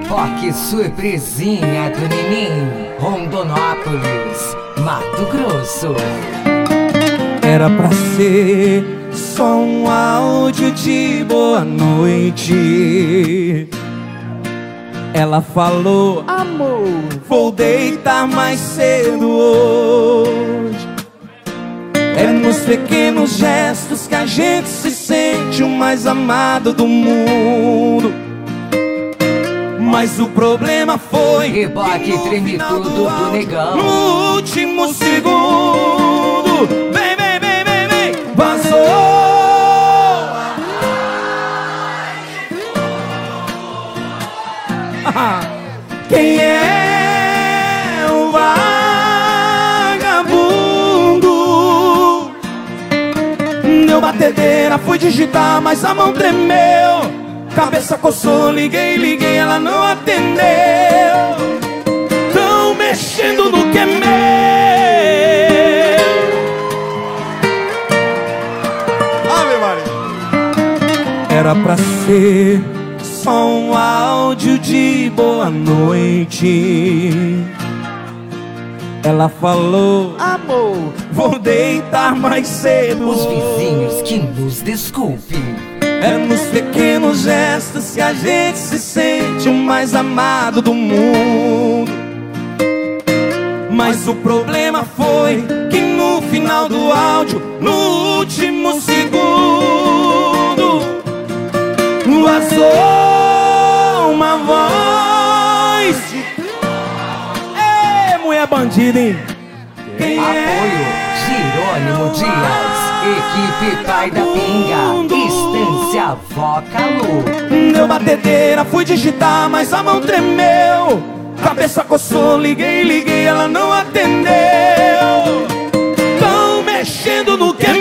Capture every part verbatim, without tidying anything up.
Ó que surpresinha do Nininho, Rondonópolis, Mato Grosso. Era pra ser só um áudio de boa noite. Ela falou: amor, vou deitar mais cedo hoje. É nos pequenos gestos que a gente se sente o mais amado do mundo. Mas o problema foi Reboque treme tudo do, do negão. No último segundo, vem, vem, vem, vem, vem, vazou. Quem é o vagabundo? Deu batedeira, fui digitar, mas a mão tremeu. Cabeça coçou, liguei, liguei, ela não atendeu. Tão mexendo no que é meu. Ave Maria. Era pra ser só um áudio de boa noite. Ela falou: amor, vou deitar mais cedo. Os vizinhos que nos desculpem. É nos pequenos gestos que a gente se sente o mais amado do mundo. Mas o problema foi que no final do áudio, no último segundo, vazou uma voz. Ê, mulher bandida, hein? Quem Apoio Jerônimo Dias, equipe Pai da Pinga, Estância Vó Calu. Deu batedeira, fui digitar, mas a mão tremeu. Cabeça coçou, liguei, liguei, ela não atendeu. Tão mexendo no que é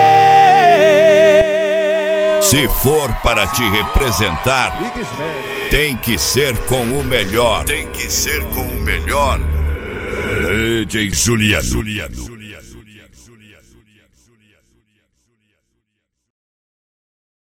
meu. Se for para te representar, tem que ser com o melhor. Tem que ser com o melhor. D J Juliano.